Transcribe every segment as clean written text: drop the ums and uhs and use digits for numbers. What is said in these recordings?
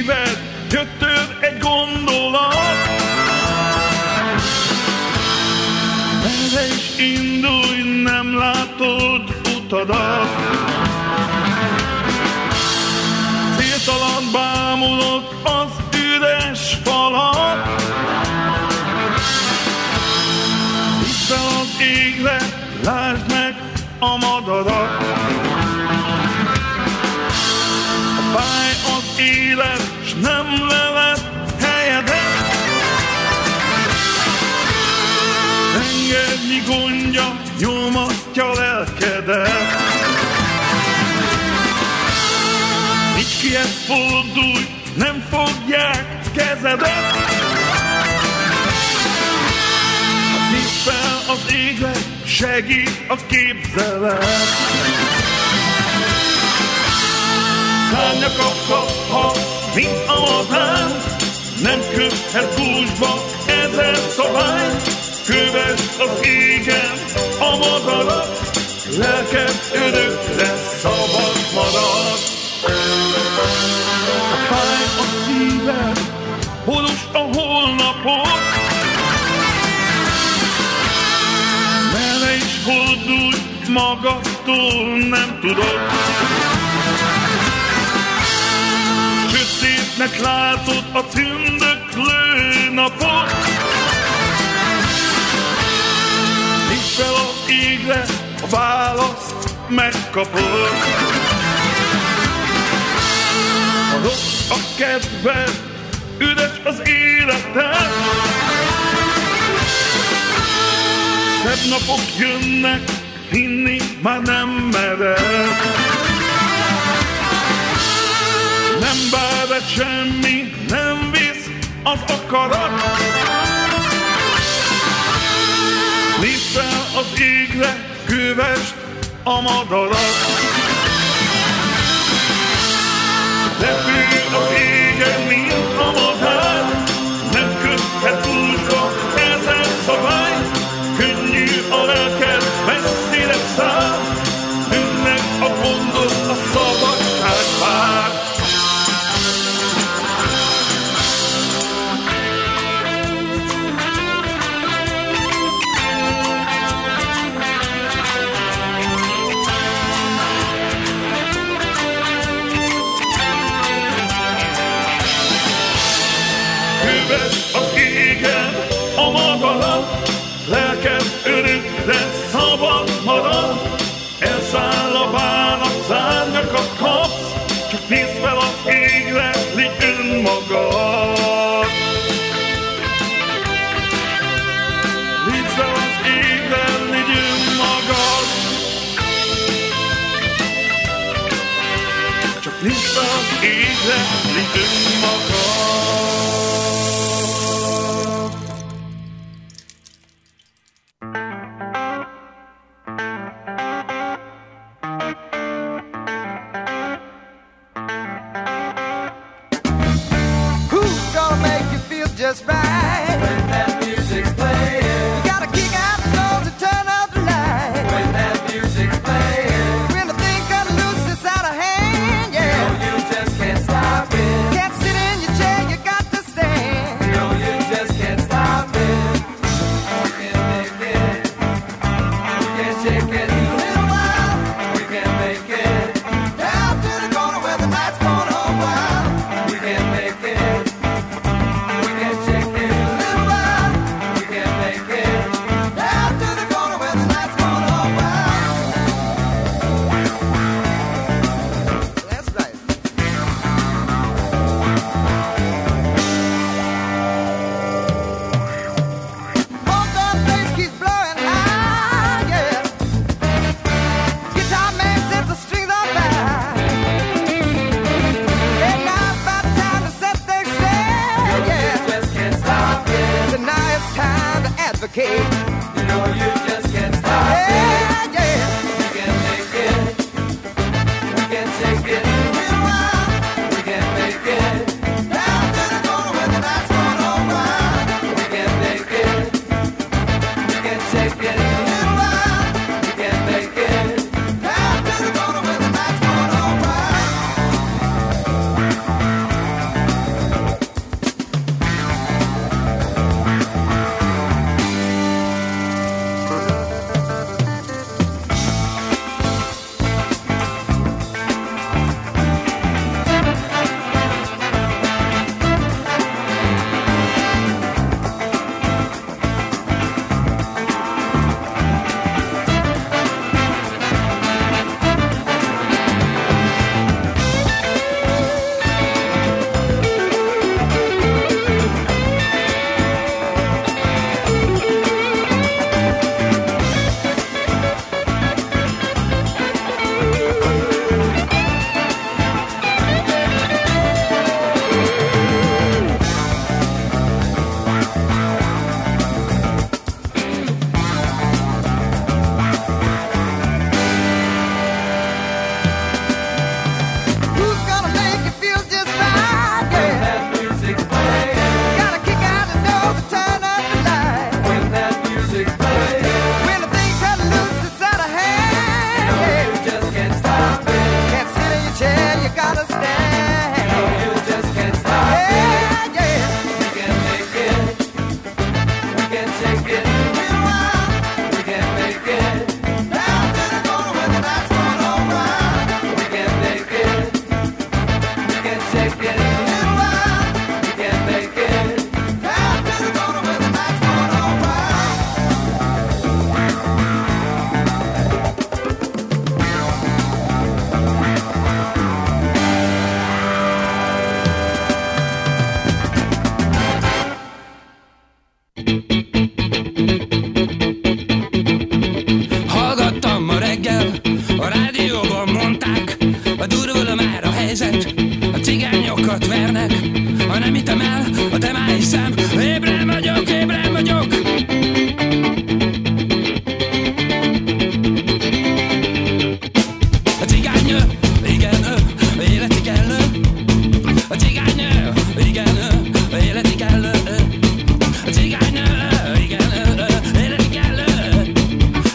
szíved, jött tőled egy gondolat. Merre is indulj, nem látod utadat. Céltalan bámulod az üres falat. Hiszel az égre, lásd meg a madarat. A fáj az élet, s nem leled helyedet. Engednyi gondja nyomasztja lelkedet. Nincs kihez fordulj, nem fogják kezedet. Nézd fel az égre, segít a képzelet. Szárnyakat kaphat, mint a madár, nem köthet búzsba ezer szabály. Kövesd az égen a madarat, lelked örökre szabad marad. Fáj a szíved, boros a holnapot. Merre is fordulj, magadtól nem tudod. Sötétnek látod a tündöklő napot. Nézd fel az égre, a választ megkapod. Ha rossz a kedved, üres az életed. Szebb napok jönnek, hinni már nem mered. Nem bárad semmi, nem visz az akarat. Nézd fel az égre, kövesd a madarat. Repül az égen, mint a madár, nem köthet búzsba ezer szabály. Könnyű a lelked, messzire száll, bűnnek a gondod, a szabadság vár. Kövesd az égen a madarat, lelked örökre szabad marad. Elszáll a bánat, szárnyakat kapsz, csak nézd fel az égre, légy önmagad. Nézd fel az égre, légy önmagad. Csak nézd fel az égre, légy önmagad. Just right when that music's playing. You gotta kick out the doors and turn out the light when that music's playing. When the thing got loose, it's out of hand, yeah. No, you just can't stop it. Can't sit in your chair, you got to stand. No, you just can't stop it. We can't make it. We can't shake it. A little while, we can't make it. Down to the corner where the night's going on wild. We can't make it. You know you just can't stop it. Yeah. We can't make it. We can't shake it. We can't make it. Down to the corner where the night's going on wild. We can't make it. We can't shake it. We can't make it. Down to the corner where the night's going on wild.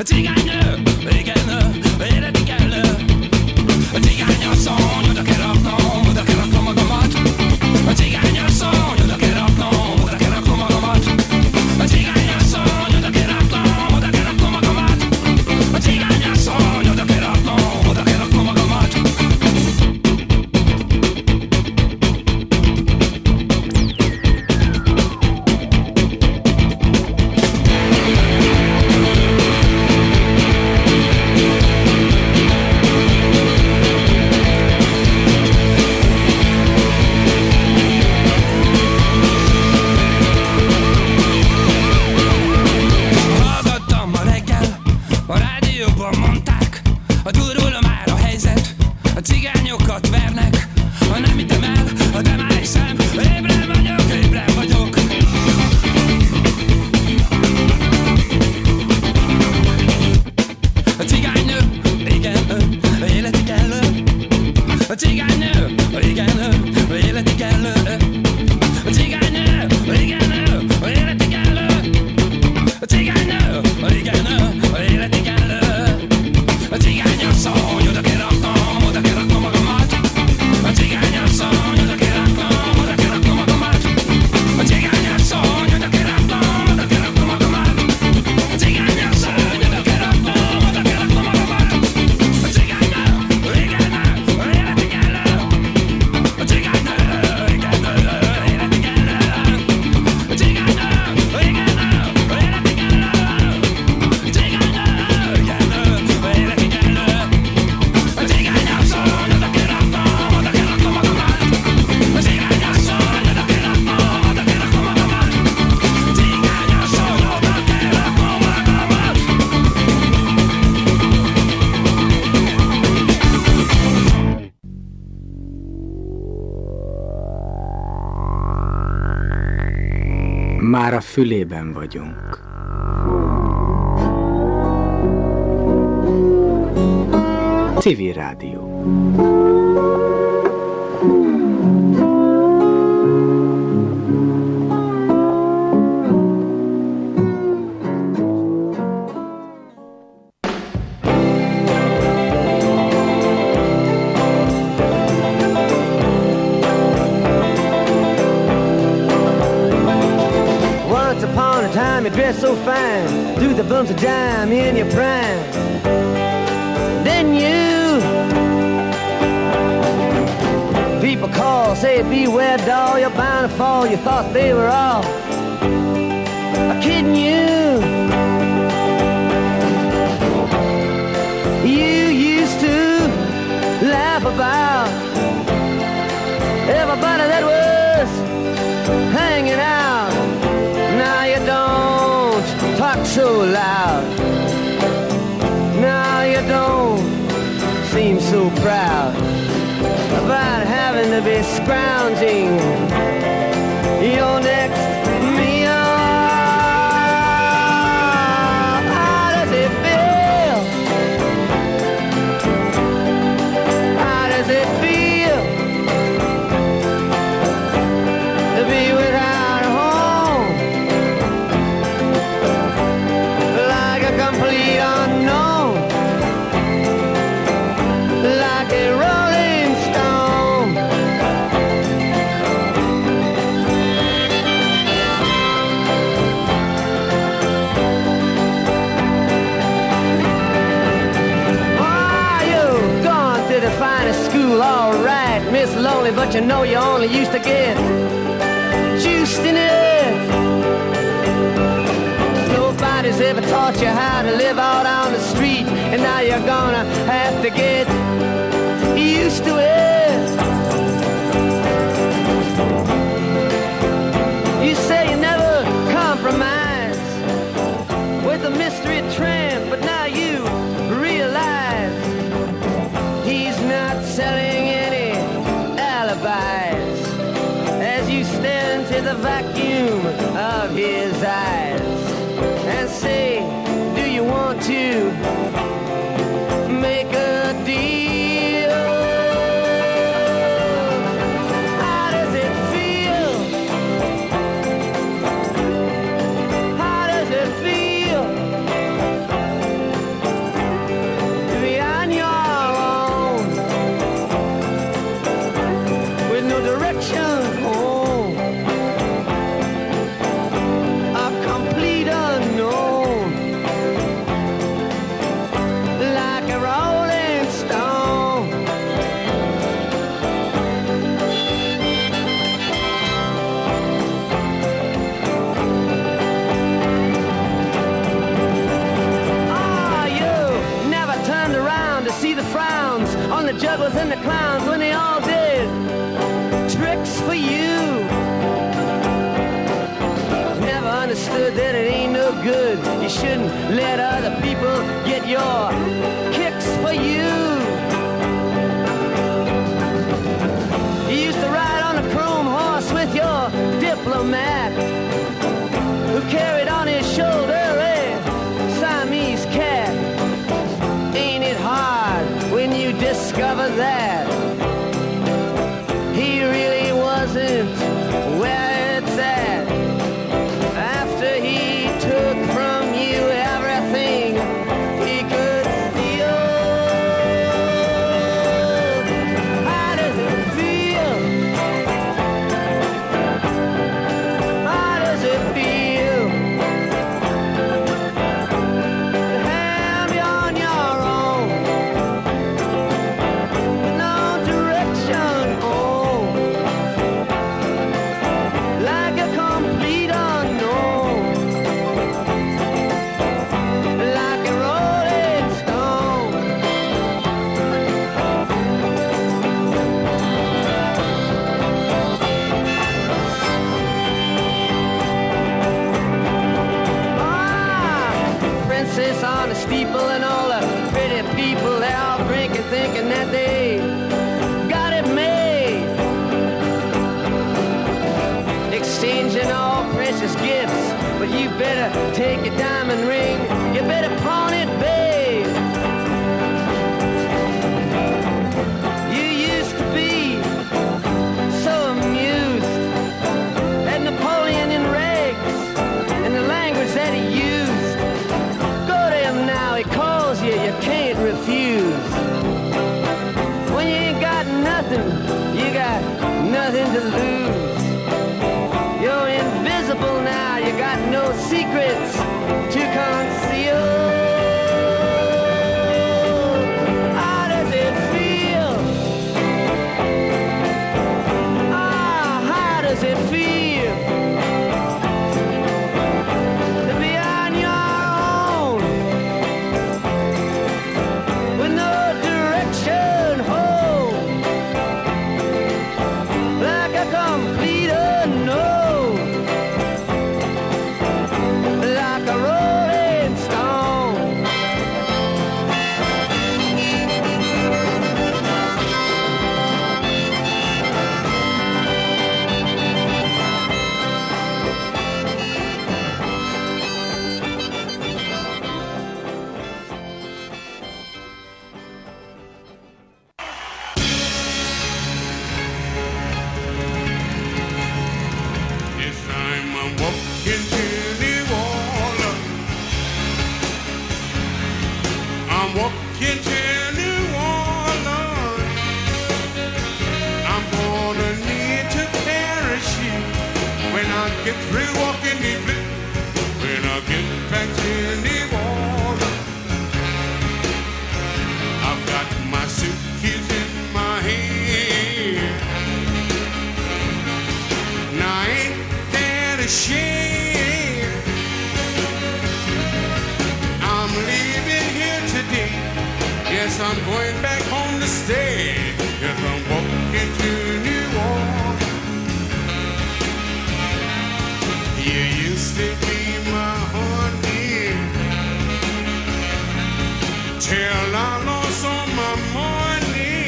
Már a fülében vagyunk. Civil Rádió. You dress so fine, threw the bumps of dime in your prime. Then you, people call, say beware doll, you're bound to fall. You thought they were all kidding you. You used to laugh about everybody that was hanging out. Now you don't talk so loud. Now you don't seem so proud about having to be scrounging your next meal. How does it feel? How does it feel to be without a home? Like a complete unknown, like a rolling stone. Oh, you've gone to the finest school, all right, Miss Lonely, but you know you only used to get juiced in it. Nobody's ever taught you how to live out on the street, and now you're gonna have to get used to it. You say you never compromise with a mystery tramp, but now you realize he's not selling any alibis as you stare into the vacuum of his eyes and say, do you want to make a deal? How does it feel? How does it feel good. You shouldn't let other people get your kicks for you. You used to ride on a chrome horse with your diplomat, who carried on his shoulder a Siamese cat. Ain't it hard when you discover that he really wasn't where it's at? After he took from you everything he could steal. How does it feel? How does it feel to have you on your own? No direction home, like a complete unknown, like a rolling stone. Princess on the steeple and all the pretty people, they're all drinking, thinking that they got it made, exchanging all precious gifts. But you better take a diamond ring, you better pawn it, babe. You used to be so amused at Napoleon in rags and the language that he used. Go to him now, he calls you, you can't refuse. When you ain't got nothing, you got nothing to lose. You're invisible now, you got no secrets to conceal. How does it feel? How does it feel to be on your own with no direction home, like a complete unknown, like a rolling stone. This time I'm walking to New Orleans. I'm walking to New Orleans. I'm gonna need to parachute when I get through walking the blue. When I get back to New Orleans, I've got my suitcase in my hand. Now ain't that a shame? I'm leaving here today. Yes, I'm going back home to stay. Yes, I'm walking to New Orleans. You used to be my honey till I lost all my money.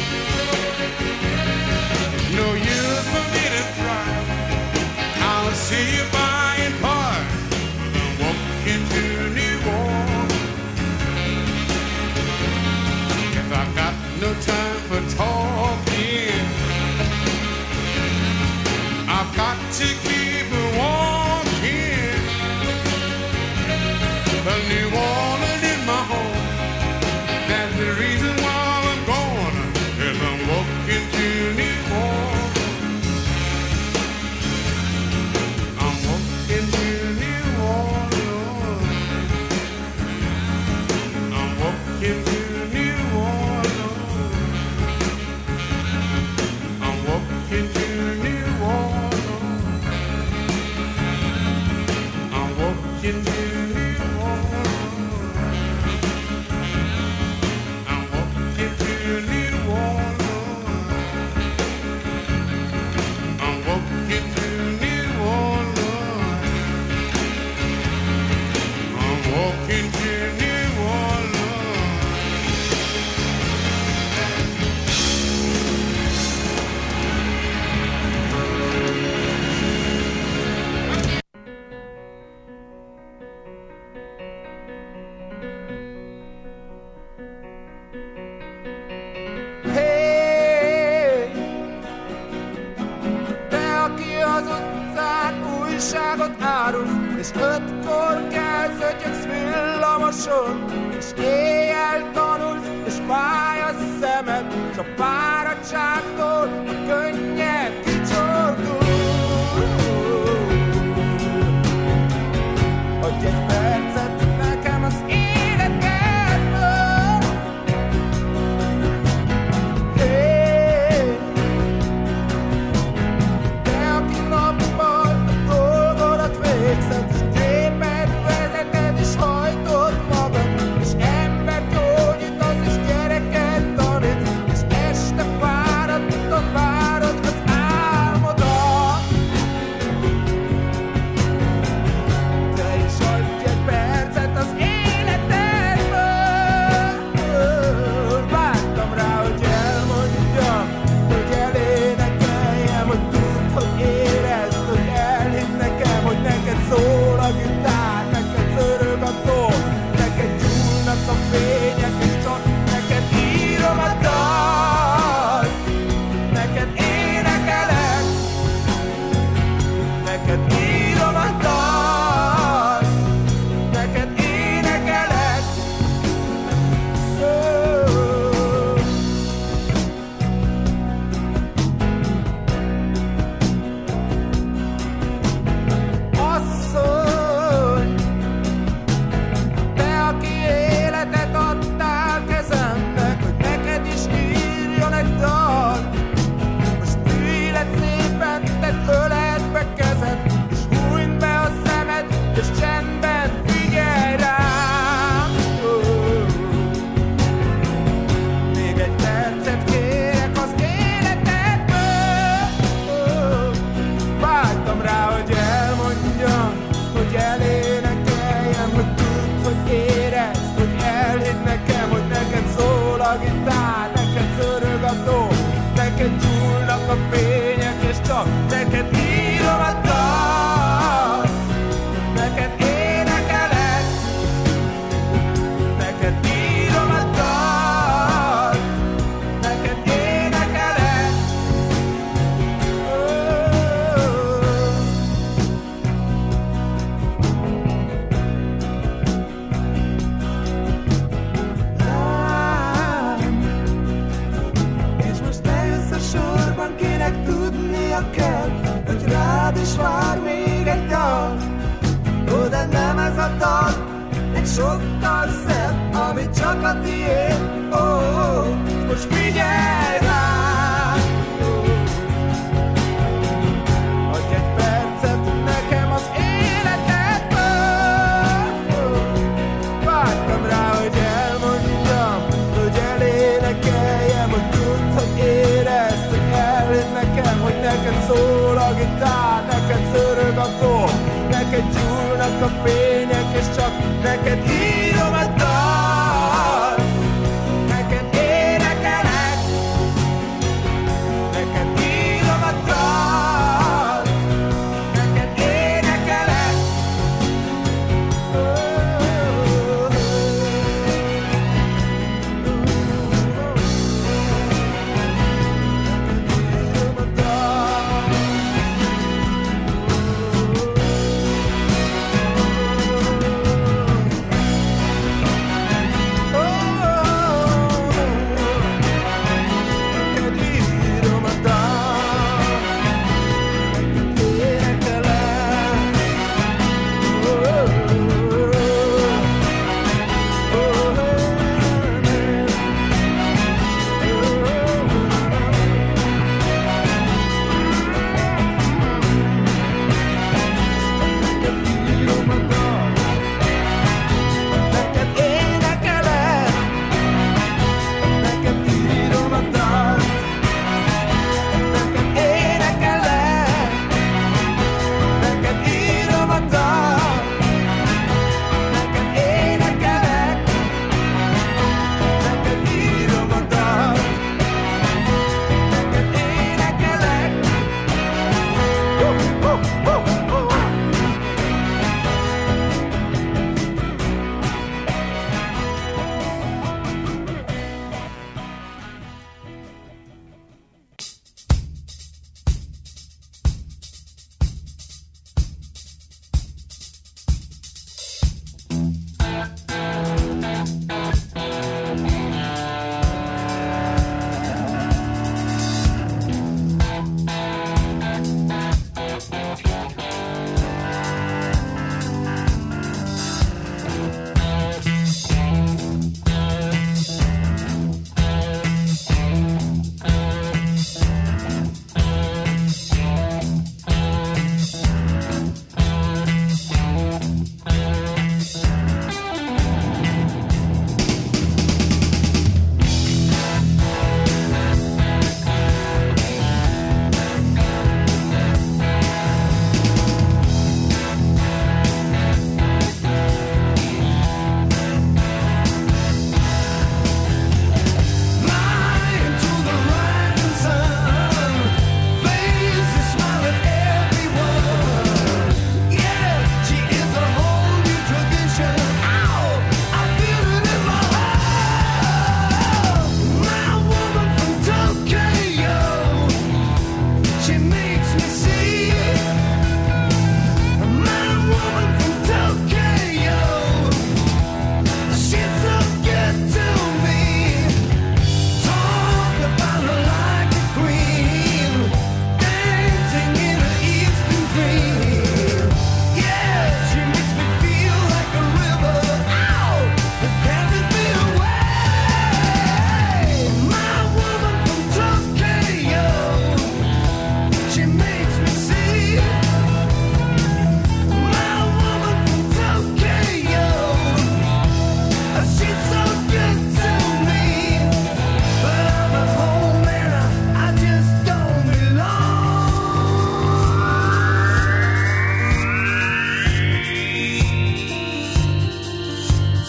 No use for me to try. I'll see you by and by. I'm walking to New Orleans. If I got no time for talking, I've got to keep walking. But New Orleans is my home. That's the reason why I'm going. Cause I'm walking to New Orleans. I'm walking to New Orleans. I'm walking to New Orleans. I'm walking to New Orleans. I'm walking to New Orleans. I'm walking to New Orleans. I'm walking to New Orleans. into New Orleans. Hey, te, aki az utcán újságot árulsz, és 5-kor kelsz, ötyöksz villamoson, és éjjel tanulsz, és fáj a szemed, s a fáradtságtól a könnyed kicsordul. Adj egy percet nekem az életedből. Hey, te, aki nappal a dolgodat végzed, és gépet vezeted, és hajtod magad, és embert gyógyítasz, és gyereket tanít, és este fáradtan várod az álmodat. Te is adj egy percet az életedből. Vártam rá, hogy elmondjam, hogy elénekeljem, hogy tudd, hogy érezd, hogy elhidd nekem, hogy neked szól a gitár, neked zörög a tó, neked gyúlnak a fények, és csak neked írom a dalt, neked énekelek, neked írom a dalt, neked énekelek. Asszony, te, aki életet adtál kezembe, hogy neked is írjon egy dal, most ülj le szépen, tedd öletbe kezed, és hújnd be a szemed, és csendben figyelj rám. Még egy percet kérek az életedből. Vágytam rá, hogy elmondjam, hogy elénekeljem, hogy tudd, hogy érezd, hogy elhidd nekem, hogy neked szól a gitár, neked zörög a tó, neked gyúlnak a fények, és csak neked írom a dalt, neked énekelek, neked írom a dalt, neked énekelek. És most lejössz a sorban, kinek tudnia kell, hogy rád is vár még egy dal. Ó, de nem ez a dal, egy sokkal szebb, ami csak a tiéd. Ó, most figyelj rám. Adj egy percet nekem az életedből. Vágytam rá, hogy elmondjam, hogy elénekeljem, hogy tudd, hogy érezd, hogy elhidd nekem, hogy neked szól a gitár, neked zörög a tó, neked gyúlnak a fények, és csak neked írom a dalt, neked énekelek, neked írom a dalt, neked énekelek. Írom a dalt.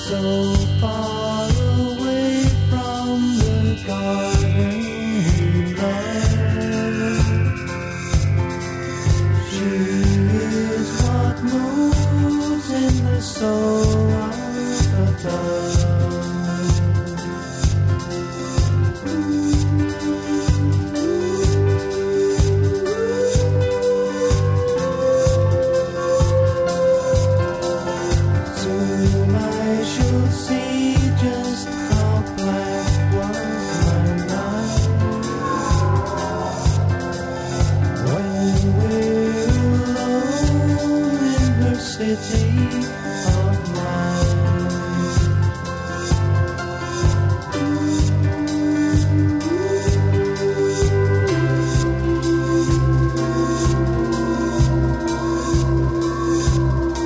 so far away from the garden there. She is what moves in the soul of the bird.